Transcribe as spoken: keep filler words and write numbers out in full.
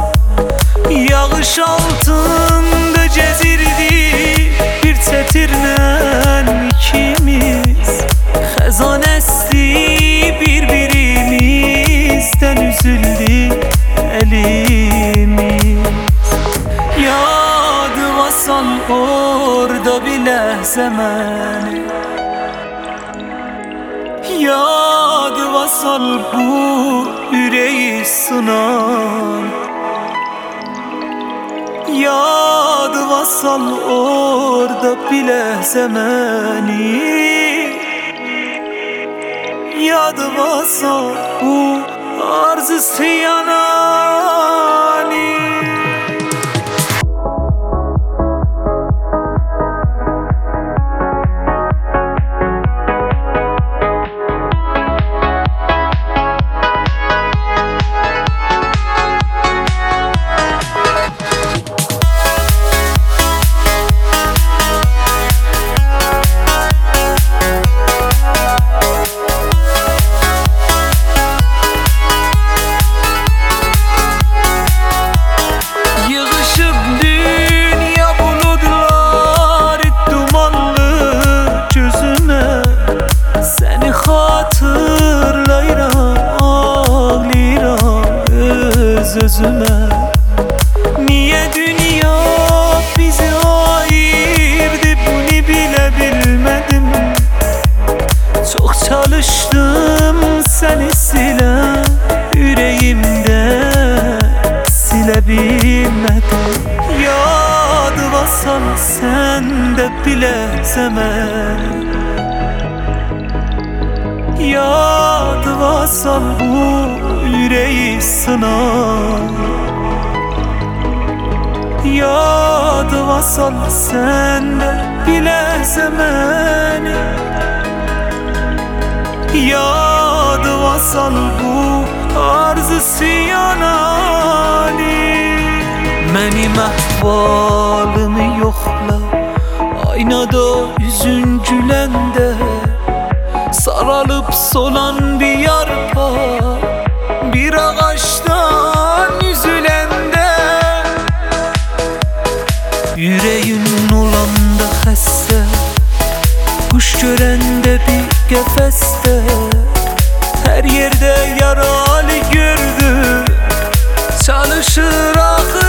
Yağış altında cezirdi bir tetirnen ikimiz. Xezan esti birbirimizden üzüldü elimiz. Yadı vasal orada bile zemeni, yadı vasal bu yüreği sınan. Yadı vasal orada bile zemeni, yadı vasal bu arzı yanani. Özüme niye dünya bizi ayırdı, bunu bile bilmedim. Çok çalıştım seni sile, yüreğimde silebilmedim. Yadı vasal sen de bile zaman, yadı vasal bu yüreği sınar. Yadı vasal sen de bile zemeni, yadı vasal bu arzı yanani. Benim ahvalımı yokla, aynada yüzün gülende, saralıp solan bir yarpak bir ağaçtan üzülende. Yüreğin olanda xəstə, kuş görəndə bir qəfəsdə, hər yerdə yaralı gördü, çalışır axı